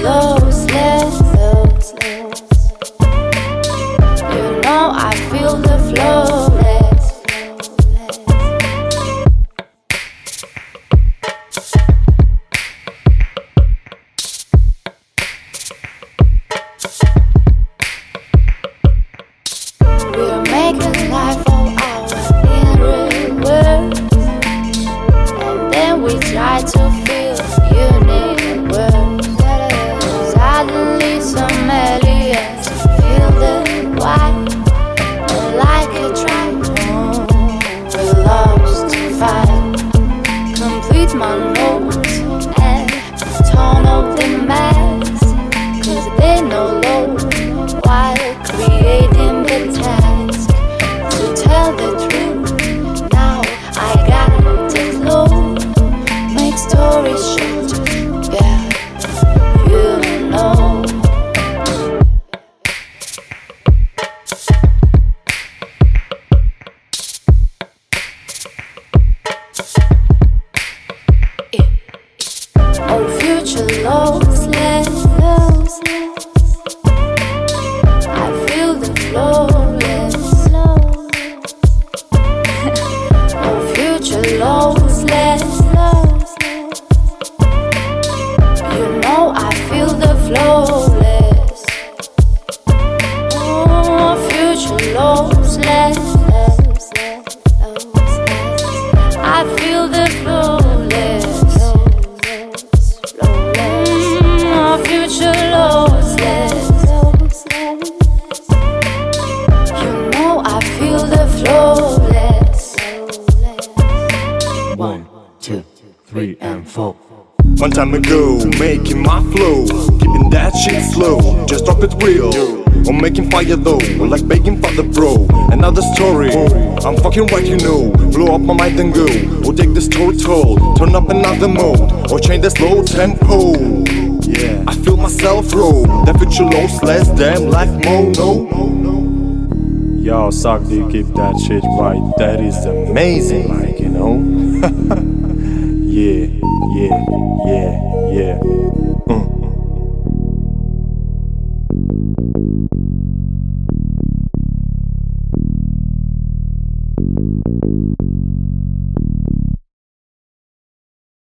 low, slow. You know I feel the flow. We're making life for our inner world, and then we try to feel universe. Suddenly some aliens feel the why, like a tribe. We're lost to fight. Complete my notes and turn up the mass, 'cause they know low while creating the task. To tell the truth, now I got the flow. Make stories short, yeah, you know. Oh, future lows, lows. I feel the flow, oh, future lows, lows. You know I feel the flowless. Oh, future lows, lows. I feel the flowless. Oh, future lows, you know I feel the flowless. 1, 2, 3, and 4. One time ago, making my flow, keeping that shit slow, just drop it real. I'm making fire though, like begging for the bro. Another story, I'm fucking right, you know. Blow up my mind and go, or take the story told. Turn up another mode, or change the slow tempo. Yeah, I feel myself roll. The future lows less damn like mono. Y'all suck, do you keep that shit right? That is amazing, like, you know? Yeah.